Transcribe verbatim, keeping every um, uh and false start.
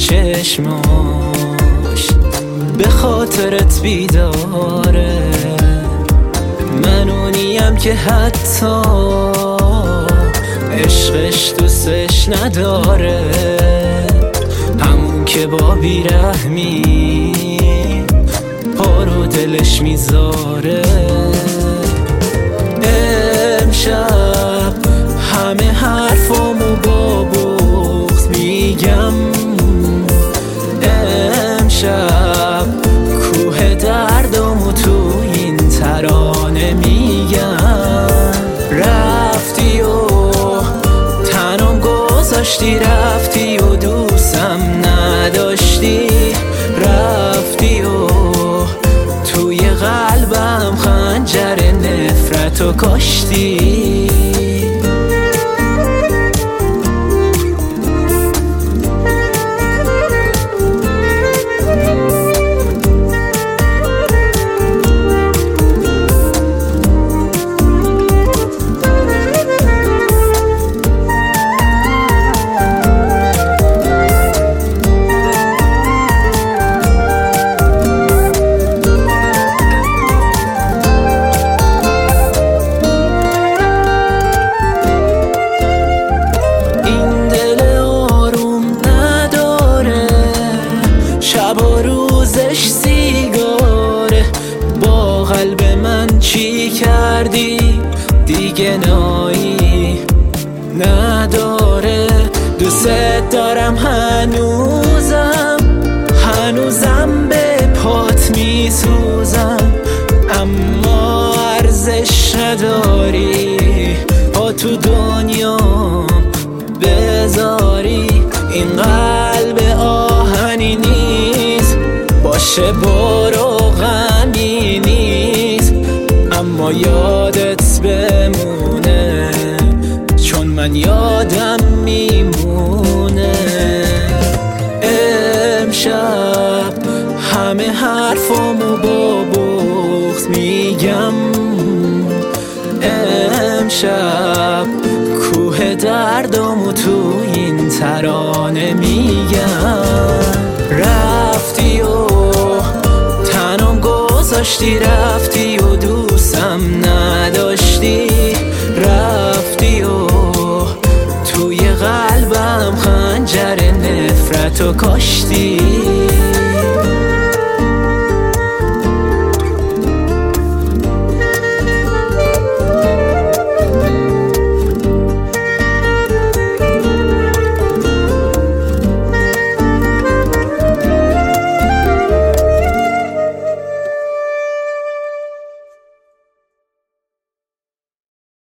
چشماش به خاطرت بیداره. من اونیم که حتی عشقش دوستش نداره، همون که با بیرحمی پارو دلش میذاره. امشب همه حرفامو با بغض میگم، امشب کوه دردامو تو این ترانه میگم. رفتی و تنم گذاشتی، رفتی و دوستم نداشتی، رفتی و توی قلبم خنجر نفرتو کاشتی. شب و روزش سیگاره، با قلب من چی کردی دیگه نایی نداره. دوست دارم هنوزم، هنوزم به پات میسوزم، اما ارزش نداری پا تو دنیا بذاری. این قلب آهنی نیست، باشه برو غمی نیست، اما یادت بمونه چون من یادم میمونه. امشب همه حرفامو با بغض میگم، امشب کوه دردامو تو این ترانه میگم. رفتی و تنم گذاشتی، رفتی و دوستم نداشتی، رفتی و توی قلبم خنجر نفرتو کاشتی.